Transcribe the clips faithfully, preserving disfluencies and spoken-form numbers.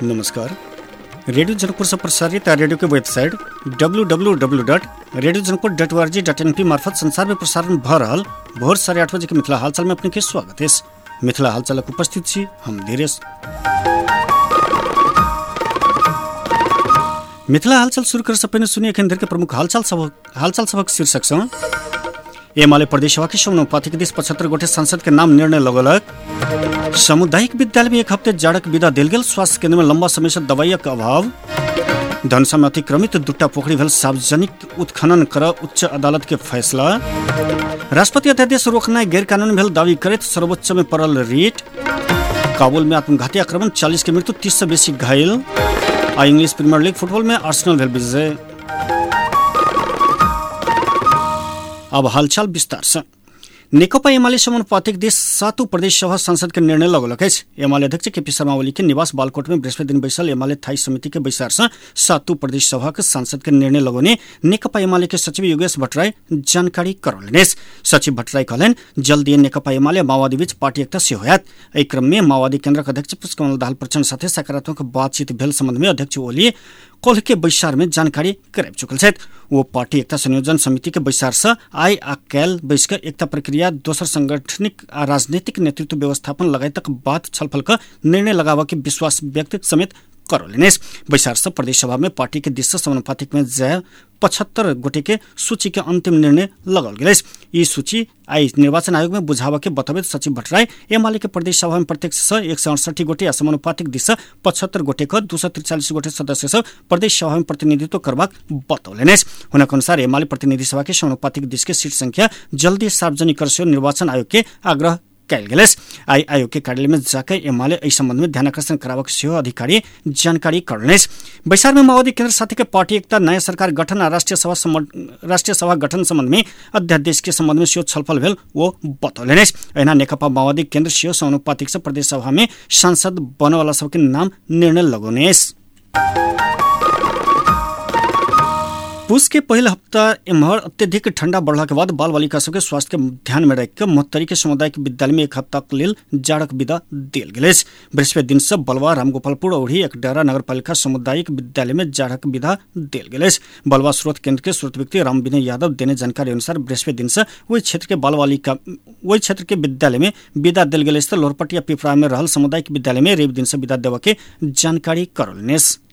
नमस्कार। रेडियो जनकपुर से प्रसारित रेडियो के website W W W dot radio Janakpur dot O R G dot N पी मार्फत संसार में प्रसारण भ रहल भोर साढ़े आठ बजे के मिथिला हालचाल में अपने के स्वागत है। मिथिला हालचाल उपस्थित छी हम धीरेश। मिथिला हालचाल शुरू कर से पहले सुनिए केंद्र के प्रमुख हालचाल सब हालचाल सबक शीर्षक से एमाले प्रदेश सभा के समानुपातिक दिस पचहत्तर गोटे सांसद के नाम निर्णय लगलक। सामुदायिक विद्यालय में एक हफ्ते जाड़क विदा देल गेल। स्वास्थ्य केंद्र में लंबा समय से दवाइक अभाव। धनुषा में अतिक्रमित दूटा पोखरी भेल सार्वजनिक उत्खनन कर उच्च अदालत के फैसला। राष्ट्रपति अध्यादेश रोकना गैर कानूनी भेल दावी करैत सर्वोच्च में पड़ल रिट। काबुल में आत्मघाती आक्रमण चालीस के मृत्यु तीस से बेसी घायल। आ इंग्लिश प्रीमियर लीग फुटबॉल में आर्सेनल भेल विजय। अब हालचाल विस्तार से। नेकपा एमाले समानुपातिक देश सातों प्रदेश सभा संसद के निर्णय लगलक अछि। एमाले अध्यक्ष केपी शर्मा ओली के निवास बालकोट में बृहस्पति दिन बैसल एमाले थाई समिति के बैसार से सातों प्रदेश सभा के सांसद के निर्णय लगोने नेकपा एमाले के सचिव योगेश भट्टराई जानकारी करौलनि। सचिव भट्टराई कहलनि जल्दी नेकपा एमाले माओवादी बीच पार्टी एकता से होयत। एहि क्रम में माओवादी केन्द्रक अध्यक्ष पुष्पकमल दाहाल प्रचंड साथे सकारात्मक बातचीत भेल संबंध में अध्यक्ष ओली कल के बैसार में जानकारी कराब चुकल छथि। वो पार्टी एकता संयोजन समिति के बैसार से आइ आ कैल बैस के एकता प्रक्रिया दोसर संगठनिक आ राजनीतिक नेतृत्व व्यवस्थापन लगाई तक बात छलफल का निर्णय लगावा के विश्वास व्यक्त समेत करौलनि। बैसार से प्रदेश सभा में पार्टी के दिशा समानुपातिक में जय पचहत्तर गोटे के सूची के अंतिम निर्णय लगल गेल। ई सूची आई निर्वाचन आयोग में बुझावा के बतबैत सचिव भट्टराई एमाले के प्रदेश सभा में प्रत्यक्ष से एक सौ अड़सठी गोटे आ समानुपातिक दिशा पचहत्तर गोटे का दू सौ तिरचालीस गोटे सदस्य सब प्रदेश सभा में प्रतिनिधित्व करबाक बतौलनि। हुनक अनुसार एमाले प्रतिनिधि सभा के समानुपातिक दिश के सीट संख्या जल्दी सार्वजनिक कर से निर्वाचन आयोग के आग्रह कैल गेल। आई आयोग के कार्यालय में जाकर एमाले इस संबंध में ध्यानाकर्षण करावक सेहो अधिकारी जानकारी करने। बैसार में माओवादी केंद्र साथी के पार्टी एकता नया सरकार गठन आ राष्ट्रीय सभा राष्ट्रीय सभा गठन संबंध में अध्यादेश के संबंध में सेहो छलफल भेल वो बतौलनि। एना नेकपा माओवादी केंद्र सेहो समानुपातिक से प्रदेश सभा में सांसद बने वाला सबके नाम निर्णय लगौने। पुष के पहले हफ्ता एम्हर अत्यधिक ठंडा बढ़ला के बाद बाल बालिका सबके स्वास्थ्य के ध्यान में रख मोहत्तरी के सामुदायिक विद्यालय में एक हफ्ता के लेल जाड़क विदा देल गेल। बृहस्पति दिन से बलवा रामगोपालपुर और एक डेरा नगरपालिका सामुदायिक विद्यालय में जाड़क विदा देल गेल। बलवा स्रोत केंद्र के स्रोत व्यक्ति राम विनय यादव देने जानकारी अनुसार बृहस्पति दिन से वही क्षेत्र के बाल बालिका वही क्षेत्र के विद्यालय में विदा देल गेल। लोहरपटिया पिपरा में रहल सामुदायिक विद्यालय में रवि दिन से विदा देवा के जानकारी करौलनि।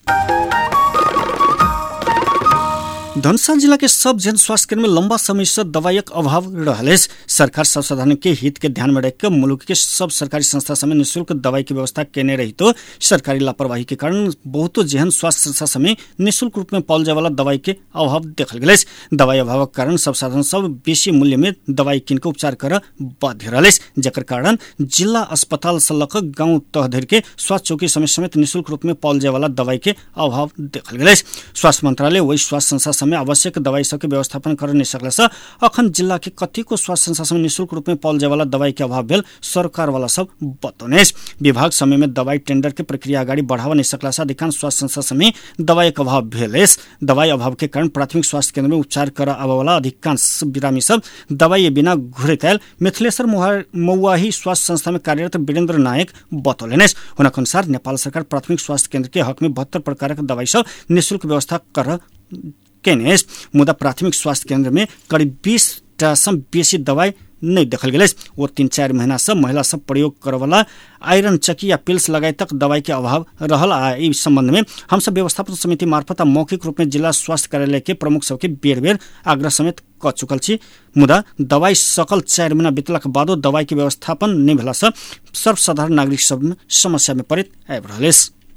धनुषा जिला के सब जन स्वास्थ्य केंद्र में लंबा समय से दवाइक अभाव रहल। सरकार सर्वसाधारण के हित के ध्यान में रखकर मुल्क के सब सरकारी संस्था समय निःशुल्क दवाई की व्यवस्था केने रही तो सरकारी लापरवाही के कारण बहुतो जेहन स्वास्थ्य संस्था समय निःशुल्क रूप में पाल जाए वाला दवाई के अभाव देखल गेल। दवाई अभाव के कारण सब साधारण सब बेसी मूल्य में दवाई कीन के उपचार कर बाध्य रहल, जकर कारण जिला अस्पताल से लक गाँव तह धरि के स्वास्थ्य चौकी समय समेत निःशुल्क रूप में पाल जाए वाला दवाई के अभाव देखल गेल। स्वास्थ्य मंत्रालय वही स्वास्थ्य संस्था में आवश्यक दवाई सबके व्यवस्थापन कर नहीं सकला से अखन जिला के कतिको स्वास्थ्य संस्था में निःशुल्क रूप में पाल जाए वाला दवाई के अभाव भेल सरकार वाला सब बतौने। विभाग समय में दवाई टेंडर के प्रक्रिया आगाड़ी बढ़ावा नहीं सकला से अधिकांश स्वास्थ्य संस्था में दवाई के अभाव भेल। दवाई अभाव के कारण प्राथमिक स्वास्थ्य केंद्र में उपचार कर आबे वाला अधिकांश बिरामी सब दवाई बिना घुरे कैल मिथिलेश्वर मौवाही स्वास्थ्य संस्था में कार्यरत वीरेंद्र नायक बतौलनि। हुनक अनुसार नेपाल सरकार प्राथमिक स्वास्थ्य केंद्र के हक में बहत्तर प्रकार के दवाई सब निःशुल्क व्यवस्था कर केने। मुदा प्राथमिक स्वास्थ्य केंद्र में करीब बीस टा से बेसी दवाई नहीं देखल गेल। वो तीन चार महीना से महिला सब प्रयोग करे वाला आयरन चकी या पिल्स लगाए तक दवाई के अभाव रहल। आ इस संबंध में हम सब व्यवस्थापन समिति मार्फत मौखिक रूप में जिला स्वास्थ्य कार्यालय के प्रमुख सबके बेर बेर आग्रह समेत क चुकल छी। मुदा दवाई सकल चार महीना बीतला के बादो दवाई के व्यवस्थापन नहीं भेला से सर्वसाधारण नागरिक सब समस्या में पड़ित आबि रहल।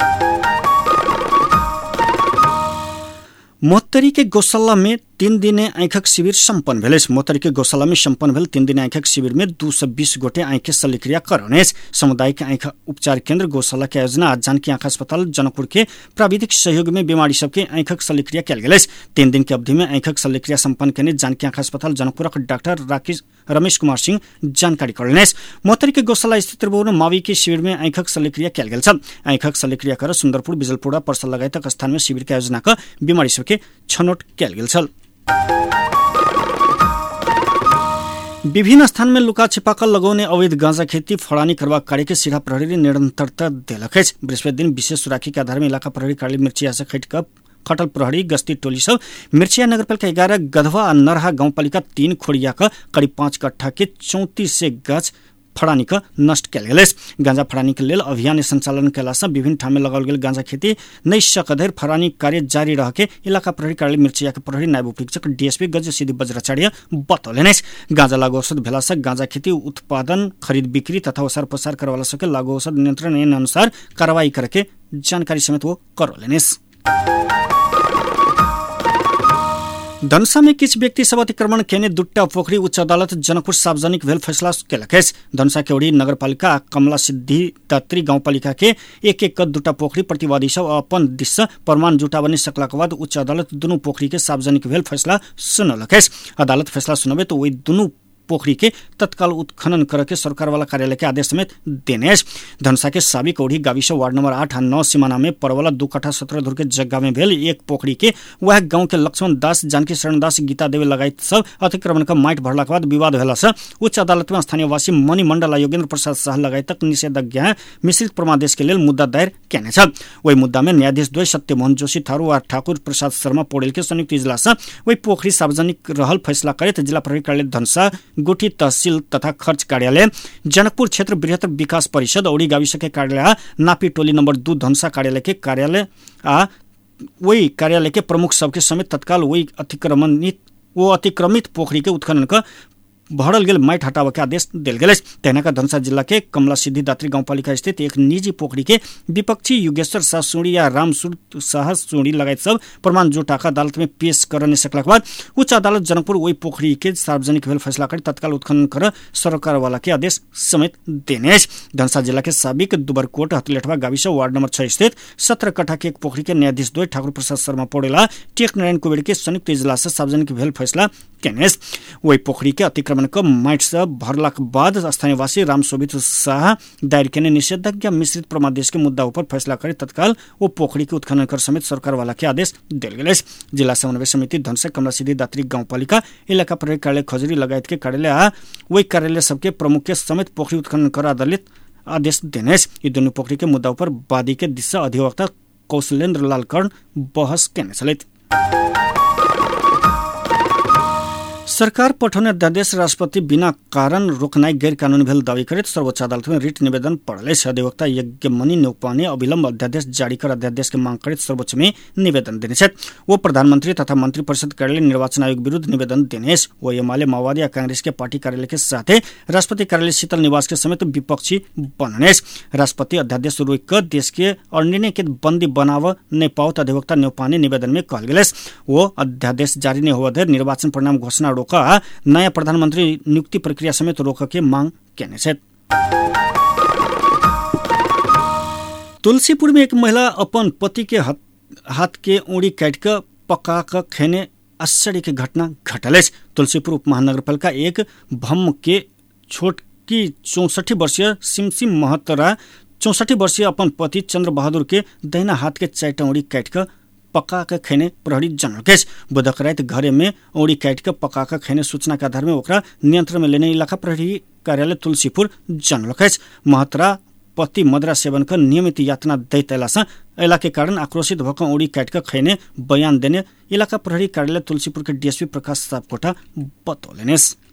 मोहत्तरी के गौशाला में तीन दिने आँखक शिविर सम्पन्न भेल। मोहत्तरी के गौशाला में सम्पन्न भेल तीन दिने आँखक शिविर में दू सौ बीस गोटे आँख शल्यक्रिया करौने। सामुदायिक आँख उपचार केंद्र गौशाला के आयोजना आज जानकी आँख अस्पताल जनकपुर के प्राविधिक सहयोग में बीमारी सबके आँखक शल्यक्रिया कयल गेल। तीन दिन के अवधि में आँखक शल्यक्रिया सम्पन्न केने जानकी आँख अस्पताल जनकपुरक डॉक्टर राकेश रमेश कुमार सिंह जानकारी करौने। मोहत्तरी के गौशाला स्थित त्रिभुवन मावी के शिविर में आँखक शल्यक्रिया कयल गेल। आँखक शल्यक्रिया कर सुंदरपुर बिजलपुरा पर्सा लगायत स्थान में शिविर के आयोजना कर बीमारी सबके छनौट कयल गेल। विभिन्न स्थान में लुका छिपाकर लगाउने अवैध गांजा खेती फड़ानी करवा कार्य के सिरा प्रहरी निरंतरता देलक है। बृहस्पति दिन विशेष सुराखी के आधार में इलाका प्रहरी कार्यालय मिर्चिया से खैट कर खटल प्रहरी गस्ती टोली सब मिर्चिया नगरपालिका ग्यारह गधवा और नरहा गाउँपालिका तीन खोड़िया का करीब पाँच कट्ठा के चौंतीस से गाछ फड़ानी का नष्ट कल गए। गांजा फड़ानी के लेल अभियान संचालन कैला से विभिन्न ठाम में लगाओल गेल गांजा खेती नहीं सकधर फड़ानी कार्य जारी रह के इलाका प्रहरी कार्यालय मिर्चिया के प्रहरी नायब उपरीक्षक डीएसपी गज सिद्धि बज्राचार्य बतौले। गांजा लागू औषध भेला से गांजा खेती उत्पादन खरीद बिक्री तथा ओसार पसार करवाला सके लागू औषध नियंत्रण ऐन अनुसार कार्रवाई करके जानकारी समेत वो करौले। धनुषा में किछ व्यक्ति सब अतिक्रमण केने दुट्टा पोखरी उच्च अदालत जनकपुर सार्वजनिक भेल फैसला केलक है। धनुषा केवड़ी नगरपालिका कमला सिद्धि दात्री गाउँपालिका के एक एक दुट्टा पोखरी प्रतिवादी सब अपन दिश प्रमाण जुटा बनी सकला के बाद उच्च अदालत दुनू पोखरी के सार्वजनिक भेल फैसला सुनलक है। अदालत फैसला सुनबे तो वही दुनू पोखरी के तत्काल उत्खनन करके सरकार वाला कार्यालय के आदेश समेत देने। धनुषा के साबिक ओढ़ी गाविस वार्ड नंबर आठ और नौ सीमाना में परवला दू कट्ठा सत्रह धुर के जगह में भेल एक पोखरी के वह गांव के लक्ष्मण दास जानकी शरण दास गीता देवी लगायत सब अतिक्रमण का माइट भरला के बाद विवाद भेला से उच्च अदालत में स्थानीय वासी मणि मंडल योगेंद्र प्रसाद शाह लगायत निषेधाज्ञा मिश्रित परमादेश के लिए मुद्दा दायर केने छ। वही मुद्दा में न्यायाधीश द्वय सत्यमोहन जोशी थारू और ठाकुर प्रसाद शर्मा पौडेल के संयुक्त इजलास वही पोखरी सार्वजनिक रहल फैसला करे जिला प्रहरी कार्यालय धनुषा गुठी तहसील तथा खर्च कार्यालय जनकपुर क्षेत्र बृहत्तर विकास परिषद औड़ी गाविस के कार्यालय नापी टोली नंबर दू धनुषा कार्यालय के कार्यालय आ वही कार्यालय के प्रमुख सबके समेत तत्काल वही अतिक्रमणित वो अतिक्रमित पोखरी के उत्खनन का भरल गेल माइट हटावे के आदेश दिल गए। तहनाका धनुषा जिला के कमला सिद्धि दात्री गाउँपालिका स्थित एक निजी पोखरी के विपक्षी युगेश्वर शाह सुड़ी या रामसुर शाह सुड़ी लगायत सब प्रमाण जुटाकर अदालत में पेश करने सकला के बाद उच्च अदालत जनकपुर वही पोखरी के सार्वजनिक भेल फैसला कर तत्काल उत्खनन कर सरकार वाला के आदेश समेत देने। धनुषा जिला के साबिक दुबरकोट हथलेठवा गाविस वार्ड नंबर छह स्थित सत्रह कट्ठा के एक पोखरी के न्यायाधीश द्वय ठाकुर प्रसाद शर्मा पौडेला टेक नारायण कुबेर के संयुक्त इजलास से सार्वजनिक भेल फैसला केने। वही पोखरी के अतिक्रमण का माइट से भरला के बाद स्थानीय वासी रामशोभित शाह दायर केने निषेधाज्ञा मिश्रित प्रमादेश के मुद्दा पर फैसला करे तत्काल वो पोखरी के उत्खनन कर समेत सरकार वाला के आदेश दिल गए। जिला समन्वय समिति धनुषा कमला सिद्धि दात्री गाउँपालिका इलाका प्रहरी कार्यालय खजुरी लगायत के कार्यालय आ वही कार्यालय सबके प्रमुख के समेत पोखरी उत्खनन कर अदालत आदेश देने। ये दोनों पोखरी के मुद्दा पर वादी के दिशा अधिवक्ता कौशलेन्द्र लाल कर्ण बहस केने छलैथ। सरकार पठाउने अध्यादेश राष्ट्रपति बिना कारण रोकनाई गैर कानूनी भेल दावी करते सर्वोच्च अदालत में रिट निवेदन पड़ल। अधिवक्ता यज्ञमणि नेउपाने अविलंब अध्यादेश जारी कर अध्यादेश के मांग करते सर्वोच्च में निवेदन देने। वो प्रधानमंत्री तथा मंत्री परिषद कार्यालय निर्वाचन आयोग विरुद्ध निवेदन देने। वो एमाले माओवादी या कांग्रेस के पार्टी कार्यालय के साथ राष्ट्रपति कार्यालय शीतल निवास के समेत विपक्षी बनने। राष्ट्रपति अध्यादेश रोक कर देश के अनिर्णय के बंदी बनाव नहीं पाओत अधिवक्ता नेउपाने निवेदन में कहल गए। वो अध्यादेश जारी नहीं हुआ निर्वाचन परिणाम घोषणा रोक नया प्रधानमंत्री नियुक्ति प्रक्रिया समेत रोक के मांग केने छे। तुलसीपुर में एक महिला अपन पति के हाथ के उंगली काट कर पका कर खेने आश्चर्य की घटना घटल। तुलसीपुर उप महानगरपालिका एक भम के छोटकी चौसठी वर्षीय सिमसिम महतरा चौसठी वर्षीय अपन पति चंद्र बहादुर के दहिना हाथ के चारटा उंगली काट कर पका के खेने प्रहरी जनल। बुधक रात घरे में औड़ी काट के पका के खेने सूचना के आधार में ओकरा नियंत्रण में लेने इलाका प्रहरी कार्यालय तुलसीपुर जनल। महतरा पति मदरा सेवन कर नियमित यातना दैत अला के कारण आक्रोशित भक औड़ी काट के खेने बयान देने इलाका प्रहरी कार्यालय तुलसीपुर के डीएसपी प्रकाश सापकोटा बतौले।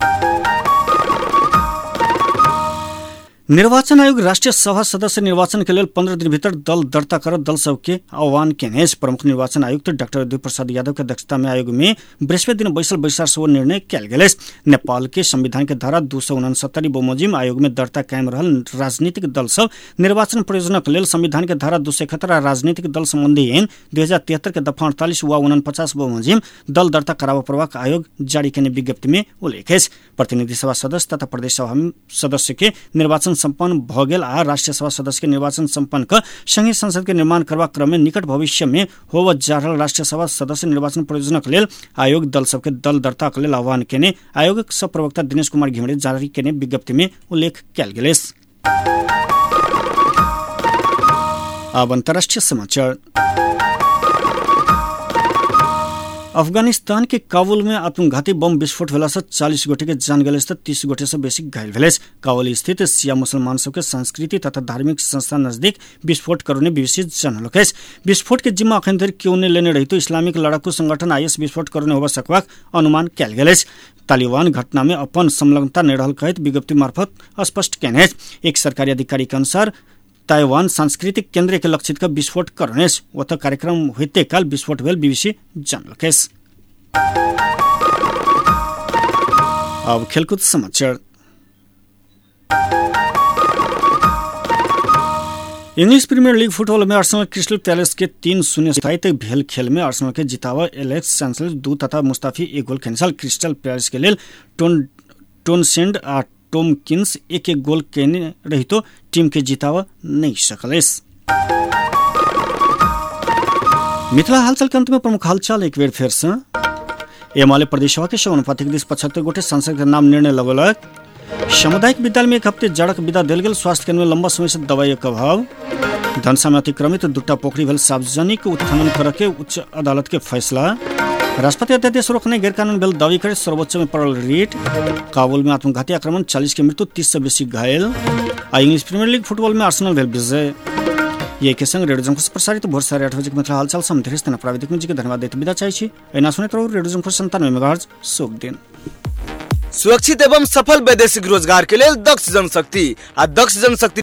निर्वाचन आयोग राष्ट्रीय सभा सदस्य निर्वाचन के लिए पंद्रह दिन भीतर दल दर्ता कर दल सबके आह्वान केने। प्रमुख निर्वाचन आयुक्त डाक्टर देव प्रसाद यादव के अध्यक्षता में आयोग में बृहस्पति दिन बैसल बैसार से वो निर्णय कल गए। नेपाल के संविधान के धारा दू सौ उनसत्तरी बमोजिम आयोग में दर्ता कायम रहल राजनीतिक दल सब निर्वाचन प्रयोजन के लिए संविधान के धारा दू सौ इकहत्तर राजनीतिक दल संबंधी ऐन दू हजार तिहत्तर के दफा अड़तालीस व उनपचास बमोजिम दल दर्ता करावा प्रवाह आयोग जारी करने विज्ञप्ति में उल्लेख है। प्रतिनिधि सभा सदस्य तथा प्रदेश सभा सदस्य के निर्वाचन संपन्न भ गेल आ राष्ट्रीय सभा सदस्य के निर्वाचन संपन्न कर संघीय संसद के निर्माण करवा क्रम में निकट भविष्य में होव जा रहल राष्ट्रीय सभा सदस्य निर्वाचन प्रयोजन के लेल आयोग दल सबके दल दर्ता के लेल आह्वान केने आयोग सह प्रवक्ता दिनेश कुमार घिमिरे जारी केने विज्ञप्ति में उल्लेख कयल गेल। अब अंतर्राष्ट्रीय समाचार। अफगानिस्तान के काबुल में आत्मघाती बम विस्फोट भेला से चालीस गोटे के जान गए तो तीस गोटे से बेसी घायल भेले। काबुल स्थित सिया मुसलमान सबके संस्कृति तथा धार्मिक संस्था नजदीक विस्फोट करने बीबीसी जनलोक। विस्फोट के जिम्मा अखन धरि क्यों ने लेने रही तो इस्लामिक लड़ाकू संगठन आईएस विस्फोट करने होगा सकबाक अनुमान कयल गेल। तालिबान घटना में अपन संलग्नता नहीं रहल कहत विज्ञप्ति मार्फत स्पष्ट कयने। एक सरकारी अधिकारी के अनुसार ताइवान सांस्कृतिक केंद्र के लक्षित का विस्फोट करने वत कार्यक्रम होते काल विस्फोट भेल बीबीसी जानलकेस। अब खेलकूद समाचार। इंग्लिश प्रीमियर लीग फुटबॉल में अर्सेनल क्रिस्टल पैलेस के तीन शून्य से भेल खेल में अर्सेनल के जितावा एलेक्स सैंचेज दू तथा मुस्ताफी एक गोल खेल। क्रिस्टल पैलेस के लिए टोन टोनसेंड आ टॉमकिंस एक एक गोल केने रही तो टीम के जितावा नहीं सकलेस। मिथिला हालचाल के अंत में प्रमुख हालचाल एक बेर फिर से। एमाले प्रदेशवा के समानुपातिक दिस पचहत्तर गोटे सांसद के नाम निर्णय लगलक। सामुदायिक विद्यालय में एक हफ्ते जाड़क विदा दिल गेल। स्वास्थ्य केंद्र में लंबा समय से दवाई अभाव। धनसा में अतिक्रमित दूटा पोखरी भेल सार्वजनिक उत्खनन करके उच्च अदालत के फैसला। राष्ट्रपति अध्यादेश रोकने गैरकानून भेल दावी करे सर्वोच्च में पड़ल रीट। काबुल में आत्मघाती आक्रमण चालीस के मृत्यु तीस से बेसी घायल। आ इंग्लिश प्रीमियर लीग फुटबॉल में आर्सेनल भेल विजय। ये के संग रेडियो जंक्शन प्रसारित भोर साढ़े आठ बजे के मिथिला हालचाल सम धीरे स्थान प्राविधिक जी के धन्यवाद देते विदा चाहे छी। एना सुनैत रहू रेडियो जंक्शन संतानवे मेगाहर्ट्ज। शुभ दिन। सुरक्षित एवं सफल वैदेशिक रोजगार के लिए दक्ष जनशक्ति आ दक्ष जनशक्ति